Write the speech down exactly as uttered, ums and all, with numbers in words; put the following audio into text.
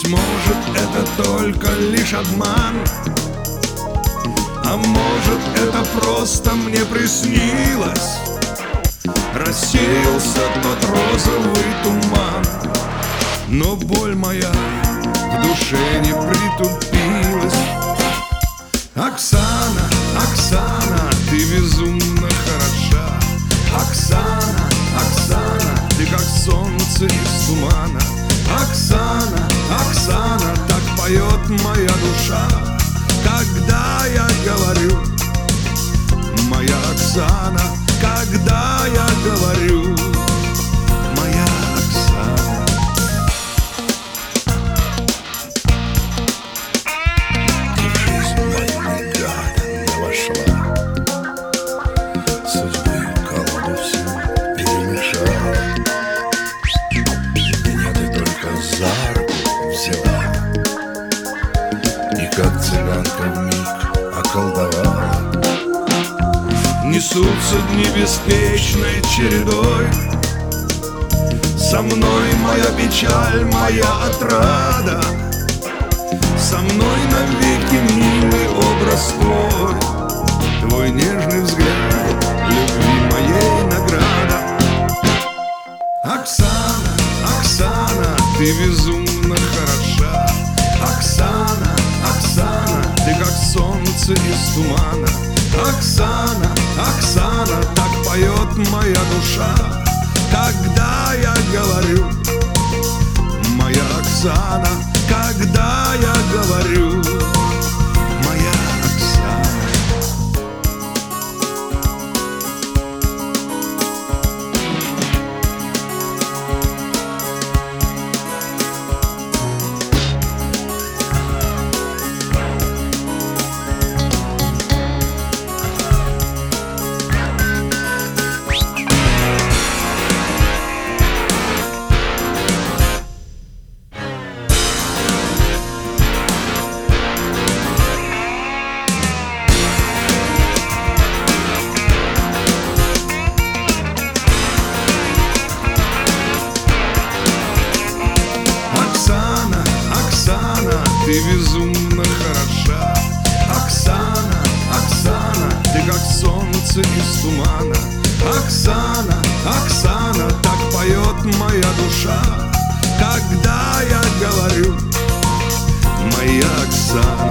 может, это только лишь обман, а может, это просто мне приснилось. Рассеялся тот розовый туман, но боль моя в душе не притупилась. Оксана, Оксана, ты безумно хороша. Оксана, Оксана, ты как солнце из тумана. Оксана, Оксана, так поет моя душа, когда я говорю, моя Оксана, когда я говорю, моя Оксана. Ты в жизнь мою негаданно вошла, судьбы колоду всю перемешала. Меня ты только за руку взяла и как цыганка вмиг околдовала. Несутся дни беспечной чередой, со мной моя печаль, моя отрада, со мной навеки милый образ твой, твой нежный взгляд, любви моей награда. Оксана, Оксана, ты безумно хороша. Оксана, Оксана, ты как солнце из тумана. Оксана, Оксана, так поет моя душа, когда я говорю, моя Оксана, когда я говорю, моя Оксана. Ты безумно хороша. Оксана, Оксана, ты как солнце из тумана. Оксана, Оксана, так поет моя душа, когда я говорю, моя Оксана.